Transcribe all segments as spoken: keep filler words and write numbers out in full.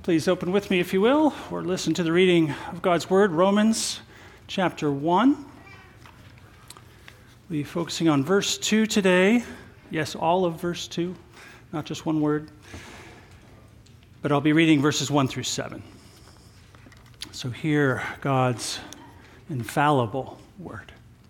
Please open with me, if you will, or listen to the reading of God's Word, Romans chapter one. We'll be focusing on verse two today. Yes, all of verse two, not just one word. But I'll be reading verses one through seven. So hear God's infallible word.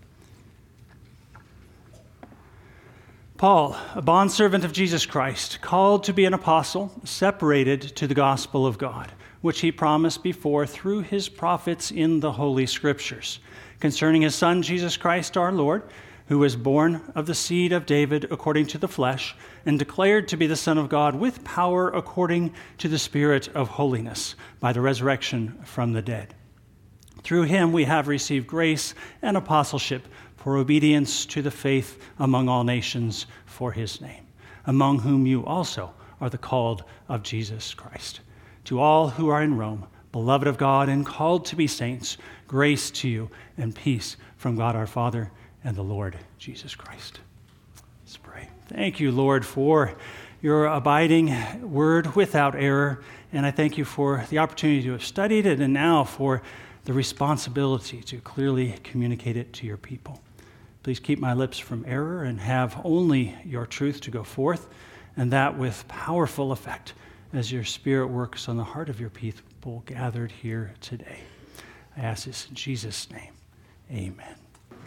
Paul, a bondservant of Jesus Christ, called to be an apostle, separated to the gospel of God, which he promised before through his prophets in the Holy Scriptures, concerning his Son, Jesus Christ our Lord, who was born of the seed of David according to the flesh, and declared to be the Son of God with power according to the Spirit of holiness, by the resurrection from the dead. Through him we have received grace and apostleship for obedience to the faith among all nations for his name, among whom you also are the called of Jesus Christ. To all who are in Rome, beloved of God and called to be saints, grace to you and peace from God our Father and the Lord Jesus Christ. Let's pray. Thank you, Lord, for your abiding word without error, and I thank you for the opportunity to have studied it and now for the responsibility to clearly communicate it to your people. Please keep my lips from error and have only your truth to go forth, and that with powerful effect as your Spirit works on the heart of your people gathered here today. I ask this in Jesus' name. Amen.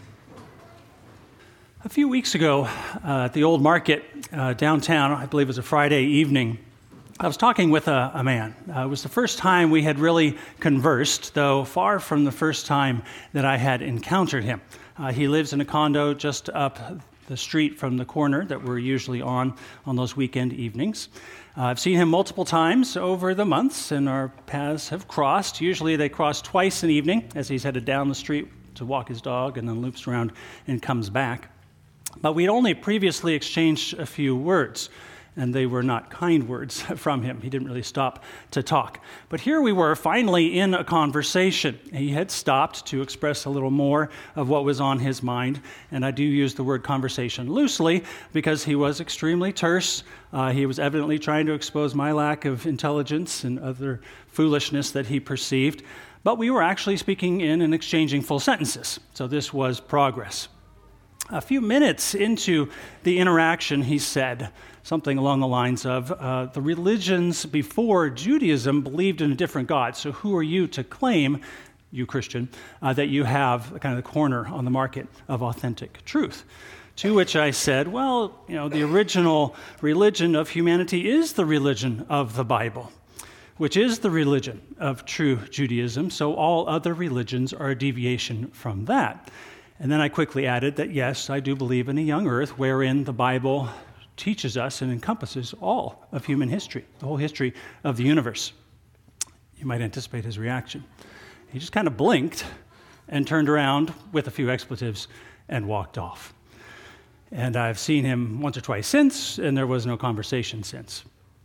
A few weeks ago uh, at the old market uh, downtown, I believe it was a Friday evening, I was talking with a, a man. Uh, it was the first time we had really conversed, though far from the first time that I had encountered him. Uh, he lives in a condo just up the street from the corner that we're usually on on those weekend evenings. Uh, I've seen him multiple times over the months, and our paths have crossed. Usually they cross twice an evening as he's headed down the street to walk his dog and then loops around and comes back. But we'd only previously exchanged a few words, and they were not kind words from him. He didn't really stop to talk. But here we were, finally in a conversation. He had stopped to express a little more of what was on his mind, and I do use the word conversation loosely because he was extremely terse. Uh, he was evidently trying to expose my lack of intelligence and other foolishness that he perceived. But we were actually speaking in and exchanging full sentences, so this was progress. A few minutes into the interaction, he said something along the lines of, uh, the religions before Judaism believed in a different God, so who are you to claim, you Christian, uh, that you have kind of the corner on the market of authentic truth? To which I said, well, you know, the original religion of humanity is the religion of the Bible, which is the religion of true Judaism, so all other religions are a deviation from that. And then I quickly added that, yes, I do believe in a young earth wherein the Bible teaches us and encompasses all of human history, the whole history of the universe. You might anticipate his reaction. He just kind of blinked and turned around with a few expletives and walked off. And I've seen him once or twice since, and there was no conversation since.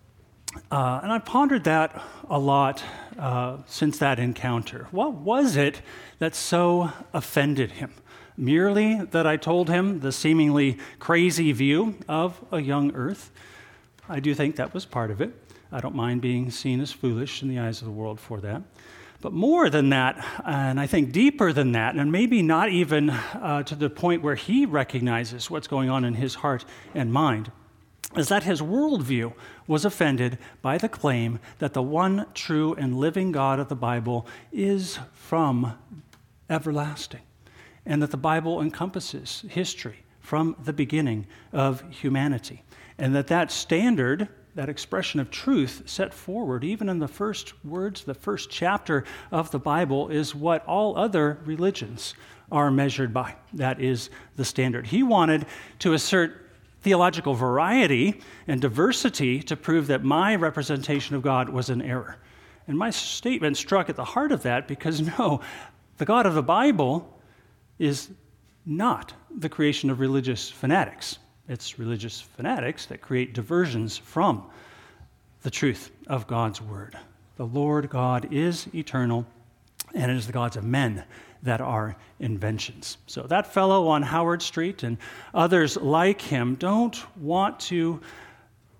Uh, and I've pondered that a lot uh, since that encounter. What was it that so offended him? Merely that I told him the seemingly crazy view of a young earth? I do think that was part of it. I don't mind being seen as foolish in the eyes of the world for that. But more than that, and I think deeper than that, and maybe not even uh, to the point where he recognizes what's going on in his heart and mind, is that his worldview was offended by the claim that the one true and living God of the Bible is from everlasting, and that the Bible encompasses history from the beginning of humanity, and that that standard, that expression of truth set forward even in the first words, the first chapter of the Bible, is what all other religions are measured by. That is the standard. He wanted to assert theological variety and diversity to prove that my representation of God was an error. And my statement struck at the heart of that because, no, the God of the Bible is not the creation of religious fanatics. It's religious fanatics that create diversions from the truth of God's word. The Lord God is eternal, and it is the gods of men that are inventions. So that fellow on Howard Street and others like him don't want to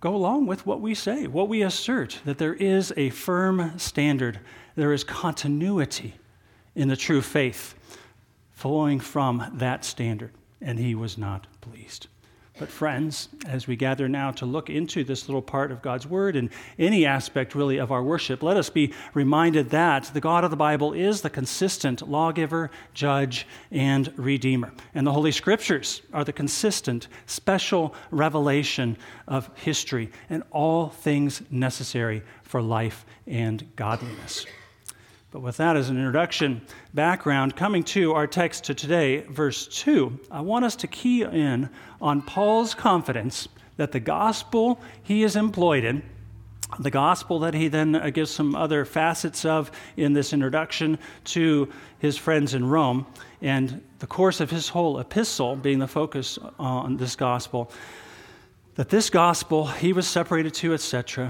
go along with what we say, what we assert, that there is a firm standard, there is continuity in the true faith flowing from that standard, and he was not pleased. But friends, as we gather now to look into this little part of God's Word and any aspect really of our worship, let us be reminded that the God of the Bible is the consistent lawgiver, judge, and redeemer. And the Holy Scriptures are the consistent, special revelation of history and all things necessary for life and godliness. But with that as an introduction, background, coming to our text to today, verse two, I want us to key in on Paul's confidence that the gospel he is employed in, the gospel that he then gives some other facets of in this introduction to his friends in Rome, and the course of his whole epistle being the focus on this gospel, that this gospel he was separated to, et cetera,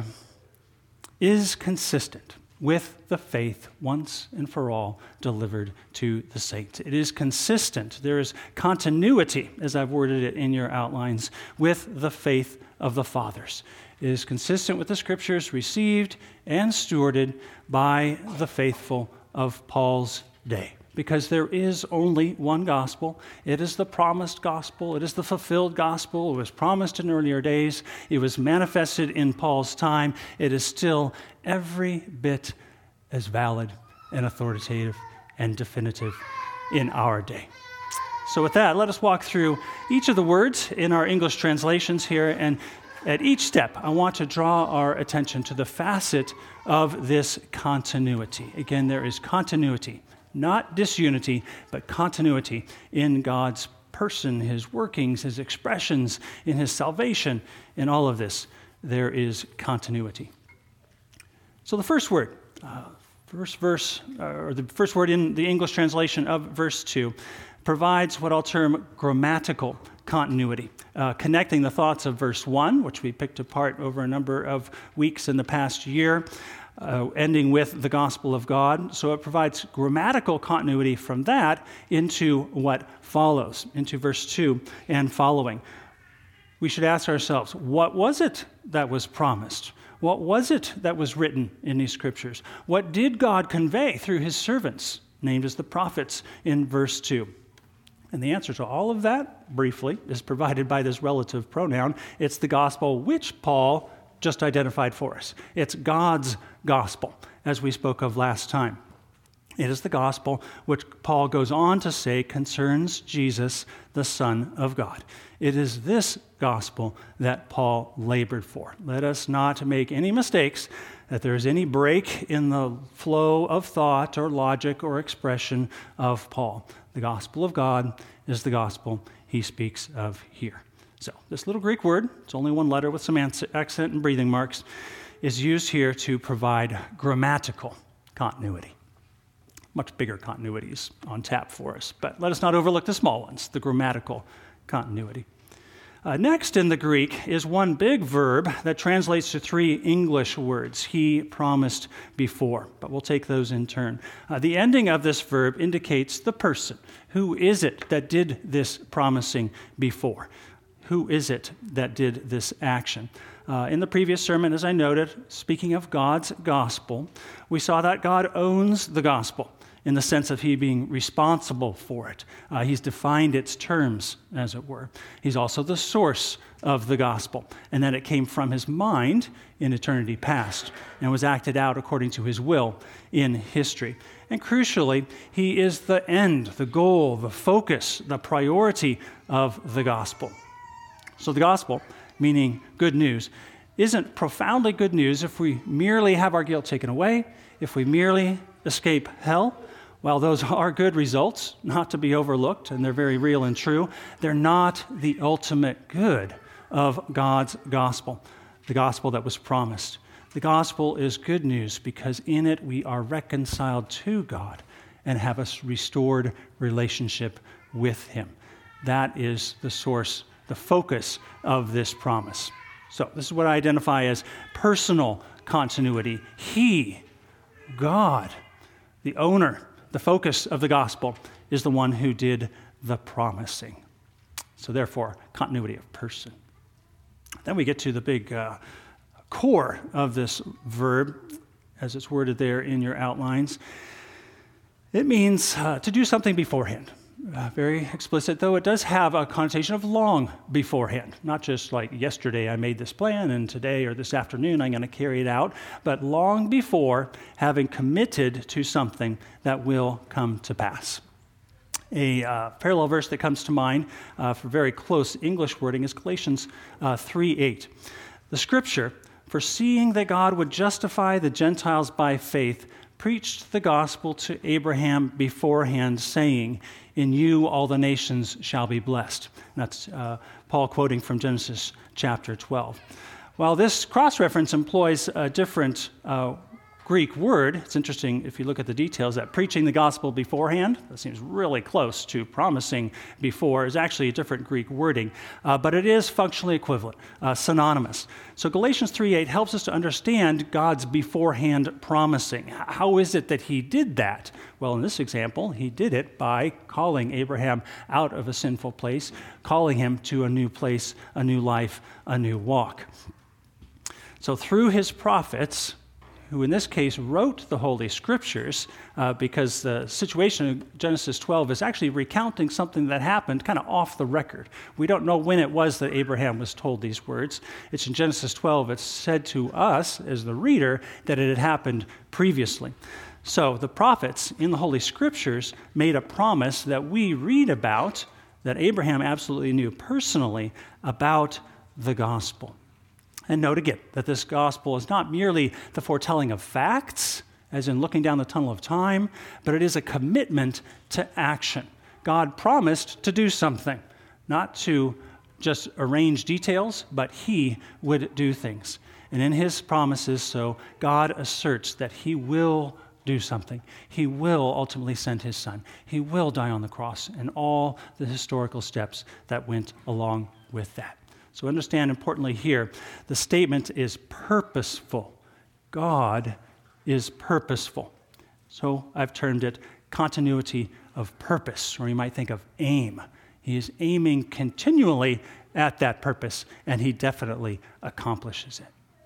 is consistent with the faith once and for all delivered to the saints. It is consistent. There is continuity, as I've worded it in your outlines, with the faith of the fathers. It is consistent with the Scriptures received and stewarded by the faithful of Paul's day. Because there is only one gospel. It is the promised gospel. It is the fulfilled gospel. It was promised in earlier days. It was manifested in Paul's time. It is still every bit as valid and authoritative and definitive in our day. So with that, let us walk through each of the words in our English translations here, and at each step, I want to draw our attention to the facet of this continuity. Again, there is continuity. Not disunity, but continuity in God's person, his workings, his expressions, in his salvation. In all of this, there is continuity. So the first word, uh, first verse, uh, or the first word in the English translation of verse two, provides what I'll term grammatical continuity, uh, connecting the thoughts of verse one, which we picked apart over a number of weeks in the past year, Uh, ending with the gospel of God. So it provides grammatical continuity from that into what follows, into verse two and following. We should ask ourselves, what was it that was promised? What was it that was written in these scriptures? What did God convey through his servants, named as the prophets, in verse two? And the answer to all of that, briefly, is provided by this relative pronoun. It's the gospel which Paul just identified for us. It's God's gospel, as we spoke of last time. It is the gospel which Paul goes on to say concerns Jesus, the Son of God. It is this gospel that Paul labored for. Let us not make any mistakes that there is any break in the flow of thought or logic or expression of Paul. The gospel of God is the gospel he speaks of here. So this little Greek word, it's only one letter with some accent and breathing marks, is used here to provide grammatical continuity. Much bigger continuities on tap for us, but let us not overlook the small ones, the grammatical continuity. Uh, next in the Greek is one big verb that translates to three English words, he promised before, but we'll take those in turn. Uh, the ending of this verb indicates the person. Who is it that did this promising before? Who is it that did this action? Uh, in the previous sermon, as I noted, speaking of God's gospel, we saw that God owns the gospel in the sense of he being responsible for it. Uh, he's defined its terms, as it were. He's also the source of the gospel, and that it came from his mind in eternity past and was acted out according to his will in history. And crucially, he is the end, the goal, the focus, the priority of the gospel. So the gospel, meaning good news, isn't profoundly good news if we merely have our guilt taken away, if we merely escape hell. While those are good results, not to be overlooked, and they're very real and true, they're not the ultimate good of God's gospel, the gospel that was promised. The gospel is good news because in it we are reconciled to God and have a restored relationship with him. That is the source, the focus of this promise. So this is what I identify as personal continuity. He, God, the owner, the focus of the gospel, is the one who did the promising. So therefore, continuity of person. Then we get to the big uh, core of this verb, as it's worded there in your outlines. It means uh, to do something beforehand. Uh, very explicit, though it does have a connotation of long beforehand, not just like yesterday I made this plan and today or this afternoon I'm going to carry it out, but long before, having committed to something that will come to pass. A uh, parallel verse that comes to mind uh, for very close English wording is Galatians uh, three eight. The scripture, foreseeing that God would justify the Gentiles by faith, preached the gospel to Abraham beforehand, saying, in you all the nations shall be blessed. And that's uh, Paul quoting from Genesis chapter twelve. While this cross-reference employs a different uh, Greek word, it's interesting if you look at the details that preaching the gospel beforehand, that seems really close to promising before, is actually a different Greek wording, uh, but it is functionally equivalent, uh, synonymous. So Galatians three eight helps us to understand God's beforehand promising. How is it that he did that? Well, in this example, he did it by calling Abraham out of a sinful place, calling him to a new place, a new life, a new walk. So through his prophets, who in this case wrote the Holy Scriptures, uh, because the situation in Genesis twelve is actually recounting something that happened kind of off the record. We don't know when it was that Abraham was told these words. It's in Genesis twelve. It's said to us, as the reader, that it had happened previously. So the prophets in the Holy Scriptures made a promise that we read about, that Abraham absolutely knew personally, about the gospel. And note again that this gospel is not merely the foretelling of facts, as in looking down the tunnel of time, but it is a commitment to action. God promised to do something, not to just arrange details, but he would do things. And in his promises, so God asserts that he will do something. He will ultimately send his son. He will die on the cross, and all the historical steps that went along with that. So understand importantly here, the statement is purposeful. God is purposeful. So I've termed it continuity of purpose, or you might think of aim. He is aiming continually at that purpose, and he definitely accomplishes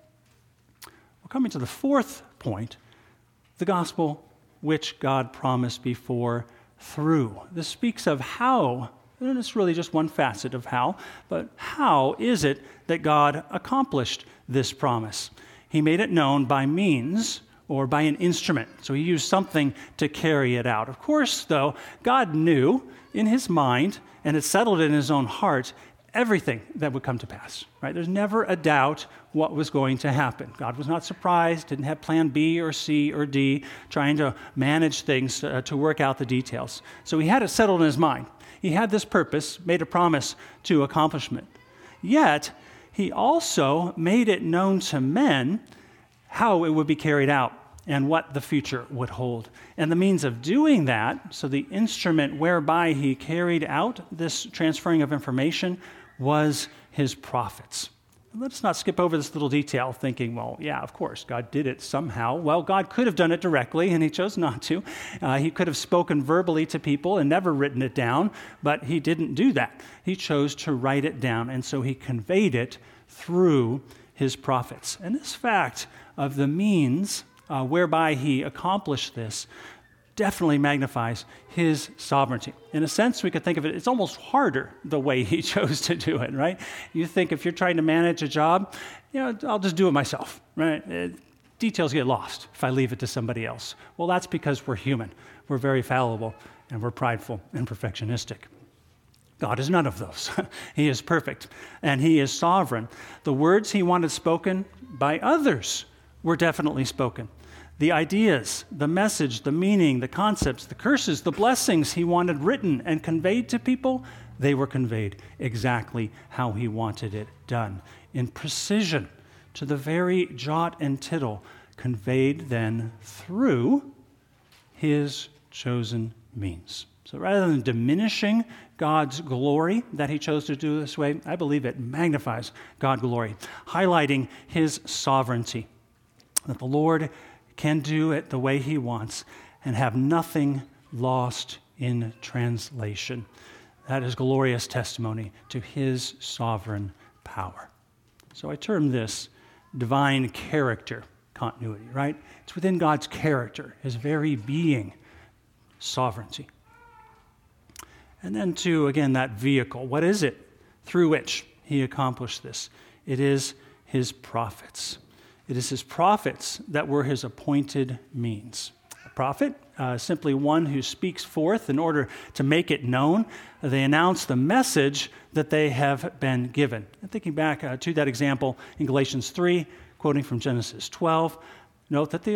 it. We're coming to the fourth point, the gospel which God promised before through. This speaks of how. And it's really just one facet of how, but how is it that God accomplished this promise? He made it known by means or by an instrument. So he used something to carry it out. Of course, though, God knew in his mind and had settled in his own heart everything that would come to pass, right? There's never a doubt what was going to happen. God was not surprised, didn't have plan B or C or D, trying to manage things uh, to work out the details. So he had it settled in his mind. He had this purpose, made a promise to accomplishment. Yet, he also made it known to men how it would be carried out and what the future would hold. And the means of doing that, so the instrument whereby he carried out this transferring of information, was his prophets. Let's not skip over this little detail thinking, well, yeah, of course, God did it somehow. Well, God could have done it directly, and he chose not to. Uh, he could have spoken verbally to people and never written it down, but he didn't do that. He chose to write it down, and so he conveyed it through his prophets. And this fact of the means uh, whereby he accomplished this definitely magnifies his sovereignty. In a sense, we could think of it, it's almost harder the way he chose to do it, right? You think if you're trying to manage a job, you know, I'll just do it myself, right? It, details get lost if I leave it to somebody else. Well, that's because we're human. We're very fallible, and we're prideful and perfectionistic. God is none of those. He is perfect, and he is sovereign. The words he wanted spoken by others were definitely spoken. The ideas, the message, the meaning, the concepts, the curses, the blessings he wanted written and conveyed to people, they were conveyed exactly how he wanted it done, in precision, to the very jot and tittle, conveyed then through his chosen means. So rather than diminishing God's glory that he chose to do this way, I believe it magnifies God's glory, highlighting his sovereignty, that the Lord can do it the way he wants and have nothing lost in translation. That is glorious testimony to his sovereign power. So I term this divine character continuity, right? It's within God's character, his very being, sovereignty. And then to, again, that vehicle. What is it through which he accomplished this? It is his prophets. It is his prophets that were his appointed means. A prophet, uh, simply one who speaks forth in order to make it known. They announce the message that they have been given. And thinking back uh, to that example in Galatians three, quoting from Genesis twelve, note that the,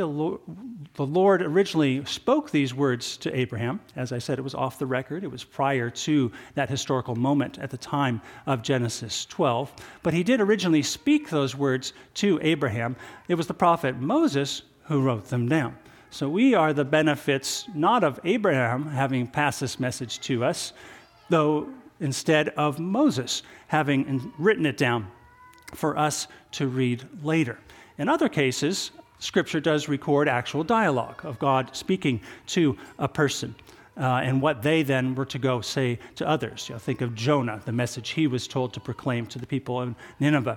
the Lord originally spoke these words to Abraham. As I said, it was off the record. It was prior to that historical moment at the time of Genesis twelve. But he did originally speak those words to Abraham. It was the prophet Moses who wrote them down. So we are the benefits not of Abraham having passed this message to us, though instead of Moses having written it down for us to read later. In other cases, Scripture does record actual dialogue of God speaking to a person uh, and what they then were to go say to others. You know, think of Jonah, the message he was told to proclaim to the people of Nineveh.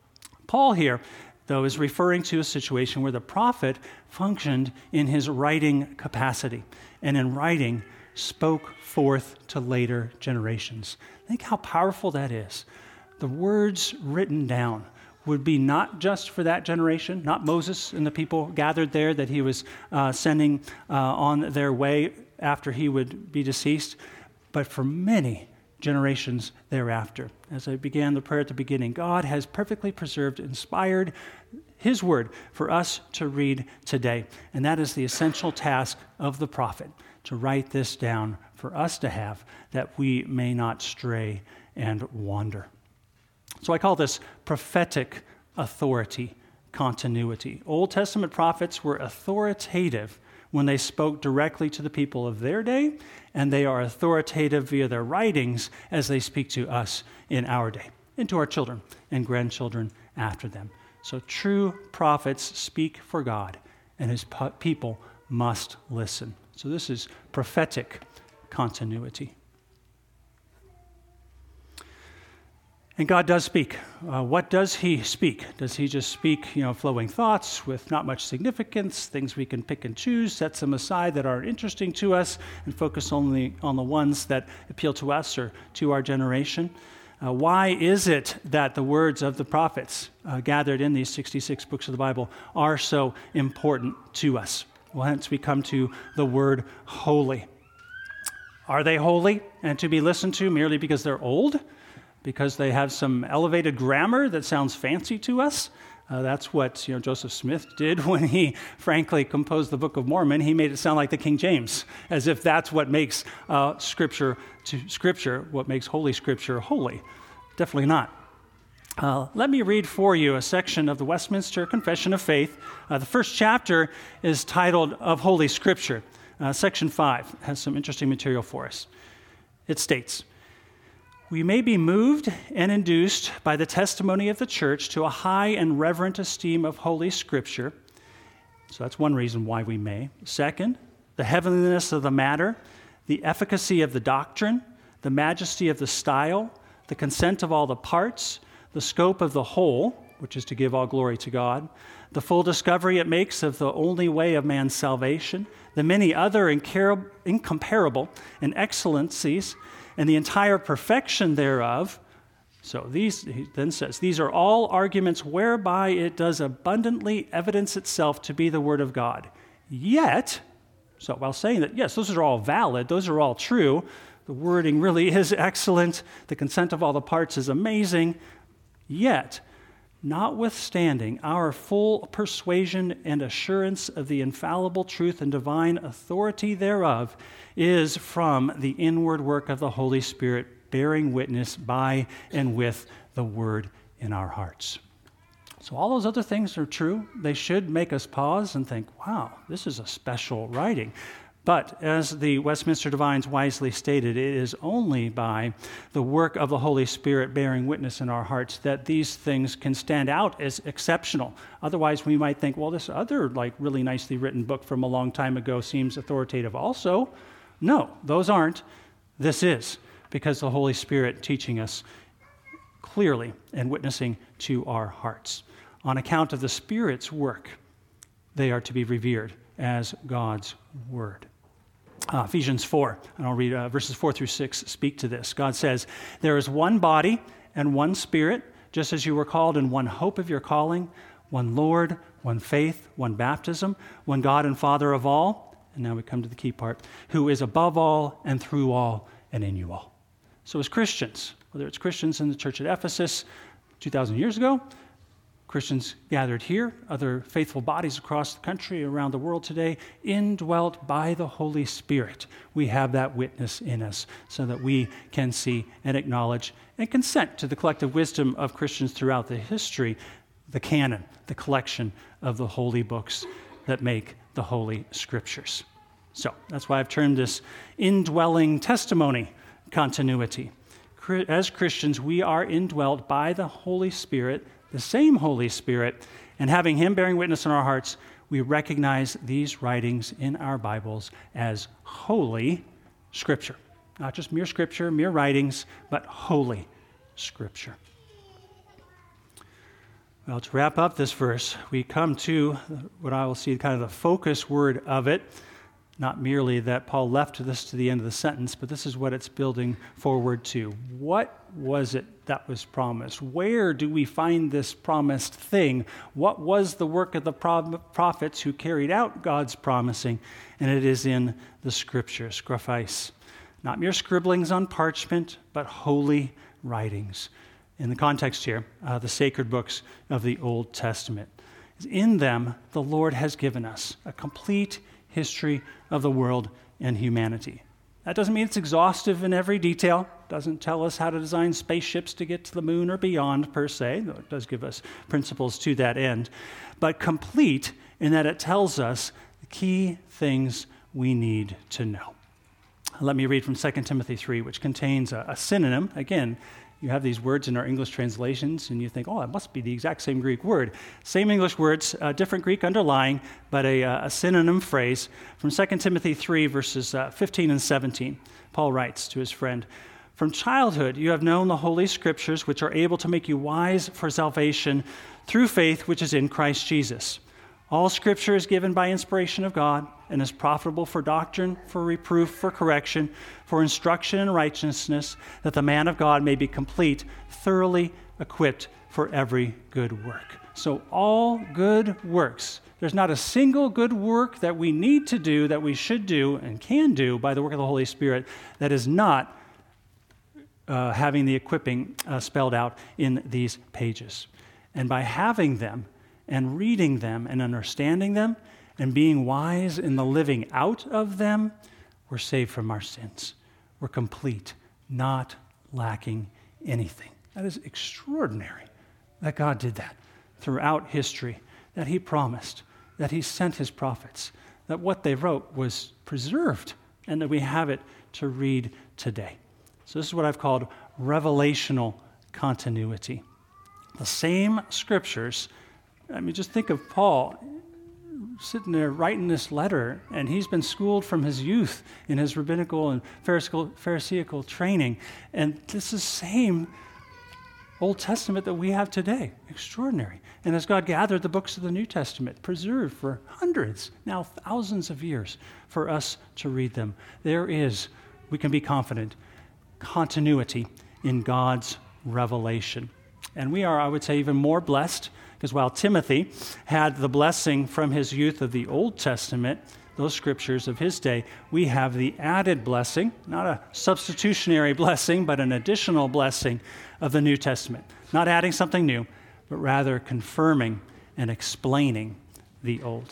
Paul here, though, is referring to a situation where the prophet functioned in his writing capacity, and in writing spoke forth to later generations. Think how powerful that is. The words written down would be not just for that generation, not Moses and the people gathered there that he was uh, sending uh, on their way after he would be deceased, but for many generations thereafter. As I began the prayer at the beginning, God has perfectly preserved, inspired his word for us to read today. And that is the essential task of the prophet, to write this down for us to have, that we may not stray and wander. So I call this prophetic authority continuity. Old Testament prophets were authoritative when they spoke directly to the people of their day, and they are authoritative via their writings as they speak to us in our day, and to our children and grandchildren after them. So true prophets speak for God, and his people must listen. So this is prophetic continuity. And God does speak. Uh, what does he speak? Does he just speak, you know, flowing thoughts with not much significance, things we can pick and choose, set them aside that aren't interesting to us, and focus only on the ones that appeal to us or to our generation? Uh, why is it that the words of the prophets uh, gathered in these sixty-six books of the Bible are so important to us? Well, hence we come to the word holy. Are they holy and to be listened to merely because they're old? Because they have some elevated grammar that sounds fancy to us? Uh, that's what you know Joseph Smith did when he, frankly, composed the Book of Mormon. He made it sound like the King James, as if that's what makes uh, Scripture to Scripture, what makes Holy Scripture holy. Definitely not. Uh, let me read for you a section of the Westminster Confession of Faith. Uh, the first chapter is titled Of Holy Scripture. Uh, section five has some interesting material for us. It states, "We may be moved and induced by the testimony of the church to a high and reverent esteem of Holy Scripture." So that's one reason why we may. Second, the heavenliness of the matter, the efficacy of the doctrine, the majesty of the style, the consent of all the parts, the scope of the whole, which is to give all glory to God, the full discovery it makes of the only way of man's salvation, the many other incar- incomparable and excellencies, and the entire perfection thereof. So these, he then says, these are all arguments whereby it does abundantly evidence itself to be the Word of God. Yet, so while saying that, yes, those are all valid, those are all true, the wording really is excellent, the consent of all the parts is amazing, yet, notwithstanding our full persuasion and assurance of the infallible truth and divine authority thereof is from the inward work of the Holy Spirit, bearing witness by and with the word in our hearts. So all those other things are true. They should make us pause and think, wow, this is a special writing. But as the Westminster Divines wisely stated, it is only by the work of the Holy Spirit bearing witness in our hearts that these things can stand out as exceptional. Otherwise, we might think, well, this other like really nicely written book from a long time ago seems authoritative also. No, those aren't. This is, because the Holy Spirit teaching us clearly and witnessing to our hearts. On account of the Spirit's work, they are to be revered as God's word. Uh, Ephesians four, and I'll read uh, verses four through six speak to this. God says, "There is one body and one Spirit, just as you were called in one hope of your calling, one Lord, one faith, one baptism, one God and Father of all," and now we come to the key part, "who is above all and through all and in you all." So as Christians, whether it's Christians in the church at Ephesus two thousand years ago, Christians gathered here, other faithful bodies across the country, around the world today, indwelt by the Holy Spirit. We have that witness in us so that we can see and acknowledge and consent to the collective wisdom of Christians throughout the history, the canon, the collection of the holy books that make the Holy Scriptures. So that's why I've termed this indwelling testimony continuity. As Christians, we are indwelt by the Holy Spirit, the same Holy Spirit, and having Him bearing witness in our hearts, we recognize these writings in our Bibles as holy Scripture. Not just mere Scripture, mere writings, but holy Scripture. Well, to wrap up this verse, we come to what I will see kind of the focus word of it. Not merely that Paul left this to the end of the sentence, but this is what it's building forward to. What was it that was promised? Where do we find this promised thing? What was the work of the prophets who carried out God's promising? And it is in the Scriptures, graphais. Not mere scribblings on parchment, but holy writings. In the context here, uh, the sacred books of the Old Testament. In them, the Lord has given us a complete history of the world and humanity. That doesn't mean it's exhaustive in every detail. Doesn't tell us how to design spaceships to get to the moon or beyond per se, though it does give us principles to that end. But complete in that it tells us the key things we need to know. Let me read from Second Timothy three, which contains a, a synonym. Again, you have these words in our English translations, and you think, oh, it must be the exact same Greek word. Same English words, uh, different Greek underlying, but a, uh, a synonym phrase. From Second Timothy three, verses uh, fifteen and seventeen, Paul writes to his friend, "From childhood you have known the Holy Scriptures, which are able to make you wise for salvation through faith which is in Christ Jesus. All Scripture is given by inspiration of God and is profitable for doctrine, for reproof, for correction, for instruction in righteousness, that the man of God may be complete, thoroughly equipped for every good work." So all good works. There's not a single good work that we need to do, that we should do and can do by the work of the Holy Spirit that is not uh, having the equipping uh, spelled out in these pages. And by having them, and reading them and understanding them and being wise in the living out of them, we're saved from our sins. We're complete, not lacking anything. That is extraordinary that God did that throughout history, that He promised, that He sent His prophets, that what they wrote was preserved, and that we have it to read today. So this is what I've called revelational continuity. The same Scriptures. I mean, just think of Paul sitting there writing this letter, and he's been schooled from his youth in his rabbinical and pharisaical, pharisaical training. And this is the same Old Testament that we have today. Extraordinary. And as God gathered the books of the New Testament, preserved for hundreds, now thousands of years for us to read them, there is, we can be confident, continuity in God's revelation. And we are, I would say, even more blessed, because while Timothy had the blessing from his youth of the Old Testament, those scriptures of his day, we have the added blessing, not a substitutionary blessing, but an additional blessing of the New Testament. Not adding something new, but rather confirming and explaining the Old.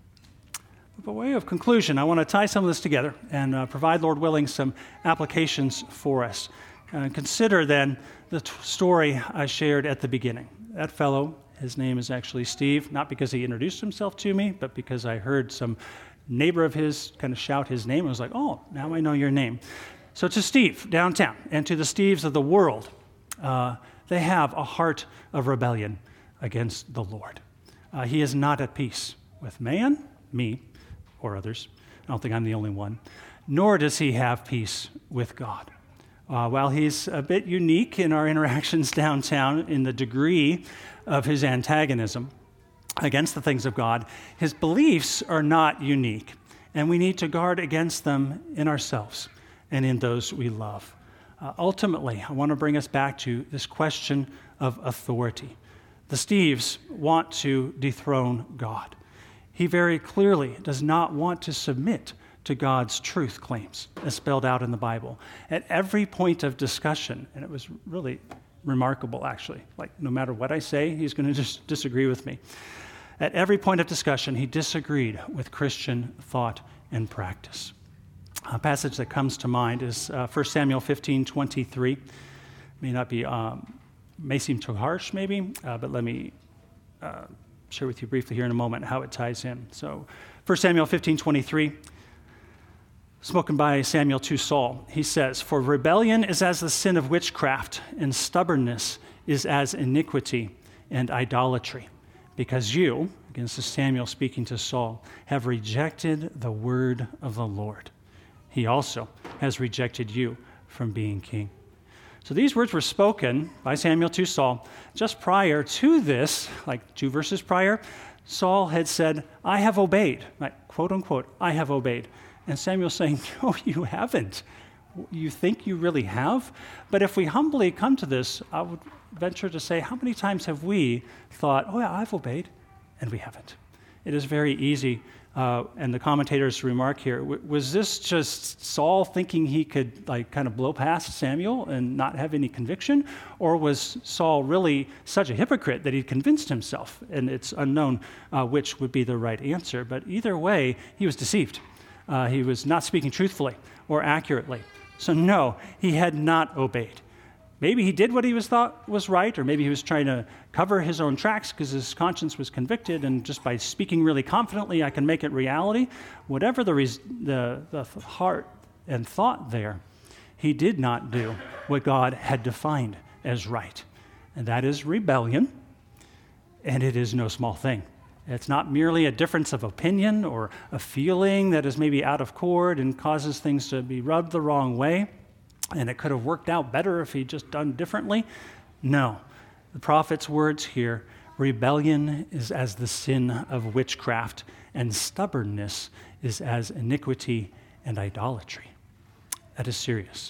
By way of conclusion, I want to tie some of this together and uh, provide, Lord willing, some applications for us. Uh, consider then the t- story I shared at the beginning. That fellow, his name is actually Steve, not because he introduced himself to me, but because I heard some neighbor of his kind of shout his name. I was like, oh, now I know your name. So to Steve downtown and to the Steves of the world, uh, they have a heart of rebellion against the Lord. Uh, he is not at peace with man, me, or others. I don't think I'm the only one. Nor does he have peace with God. Uh, while he's a bit unique in our interactions downtown in the degree of his antagonism against the things of God, his beliefs are not unique, and we need to guard against them in ourselves and in those we love. Uh, ultimately, I want to bring us back to this question of authority. The Steves want to dethrone God. He very clearly does not want to submit to God's truth claims, as spelled out in the Bible. At every point of discussion, and it was really remarkable, actually, like no matter what I say, he's going to just disagree with me. At every point of discussion, he disagreed with Christian thought and practice. A passage that comes to mind is uh, First Samuel fifteen twenty-three. May not be, um, may seem too harsh, maybe, uh, but let me uh, share with you briefly here in a moment how it ties in. So, First Samuel fifteen twenty-three. Spoken by Samuel to Saul, he says, "For rebellion is as the sin of witchcraft, and stubbornness is as iniquity and idolatry. Because you," again, this is Samuel speaking to Saul, "have rejected the word of the Lord. He also has rejected you from being king." So these words were spoken by Samuel to Saul. Just prior to this, like two verses prior, Saul had said, "I have obeyed," like, quote unquote, "I have obeyed." And Samuel's saying, "No, you haven't. You think you really have?" But if we humbly come to this, I would venture to say, how many times have we thought, "Oh yeah, I've obeyed," and we haven't? It is very easy, uh, and the commentators remark here, w- was this just Saul thinking he could like kind of blow past Samuel and not have any conviction? Or was Saul really such a hypocrite that he convinced himself? And it's unknown uh, which would be the right answer. But either way, he was deceived. Uh, he was not speaking truthfully or accurately. So no, he had not obeyed. Maybe he did what he was thought was right, or maybe he was trying to cover his own tracks because his conscience was convicted, and just by speaking really confidently, I can make it reality. Whatever the, res- the, the heart and thought there, he did not do what God had defined as right. And that is rebellion, and it is no small thing. It's not merely a difference of opinion or a feeling that is maybe out of chord and causes things to be rubbed the wrong way, and it could have worked out better if he'd just done differently. No. The prophet's words here, rebellion is as the sin of witchcraft, and stubbornness is as iniquity and idolatry. That is serious.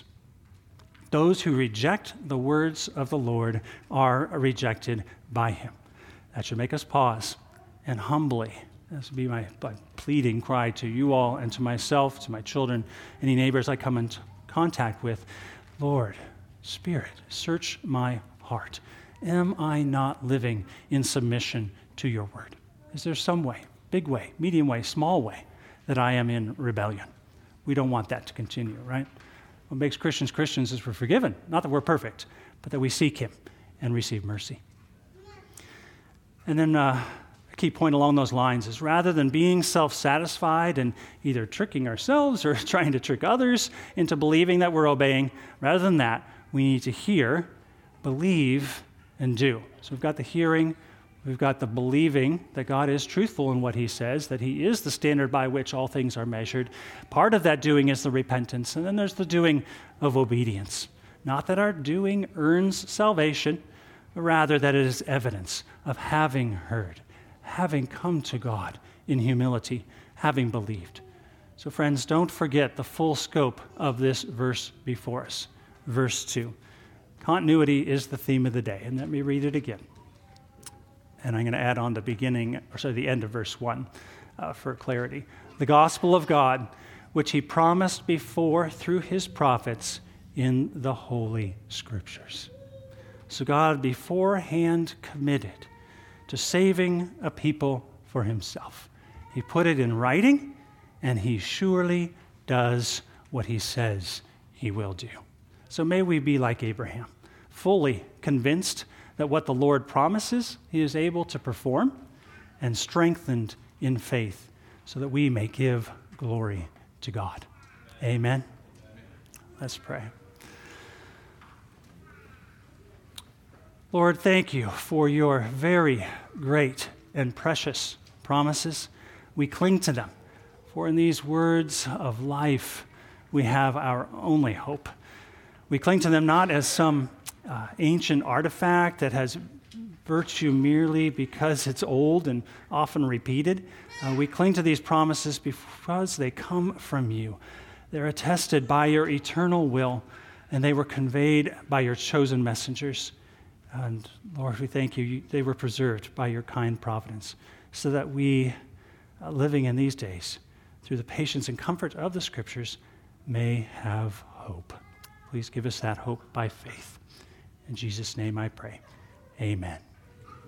Those who reject the words of the Lord are rejected by him. That should make us pause and humbly, this would be my, my pleading cry to you all and to myself, to my children, any neighbors I come into contact with. Lord, Spirit, search my heart. Am I not living in submission to your word? Is there some way, big way, medium way, small way, that I am in rebellion? We don't want that to continue, right? What makes Christians Christians is we're forgiven. Not that we're perfect, but that we seek him and receive mercy. And then uh, a key point along those lines is rather than being self-satisfied and either tricking ourselves or trying to trick others into believing that we're obeying, rather than that, we need to hear, believe, and do. So we've got the hearing, we've got the believing that God is truthful in what he says, that he is the standard by which all things are measured. Part of that doing is the repentance, and then there's the doing of obedience. Not that our doing earns salvation, but rather that it is evidence of having heard, having come to God in humility, having believed. So friends, don't forget the full scope of this verse before us. Verse two. Continuity is the theme of the day. And let me read it again. And I'm going to add on the beginning, or sorry, the end of verse one uh, for clarity. The gospel of God, which he promised before through his prophets in the Holy Scriptures. So God beforehand committed to saving a people for himself. He put it in writing, and he surely does what he says he will do. So may we be like Abraham, fully convinced that what the Lord promises, he is able to perform, and strengthened in faith so that we may give glory to God. Amen. Let's pray. Lord, thank you for your very great and precious promises. We cling to them, for in these words of life, we have our only hope. We cling to them not as some uh, ancient artifact that has virtue merely because it's old and often repeated. Uh, we cling to these promises because they come from you. They're attested by your eternal will, and they were conveyed by your chosen messengers. And Lord, we thank you. They were preserved by your kind providence, so that we, uh, living in these days, through the patience and comfort of the Scriptures, may have hope. Please give us that hope by faith. In Jesus' name I pray. Amen.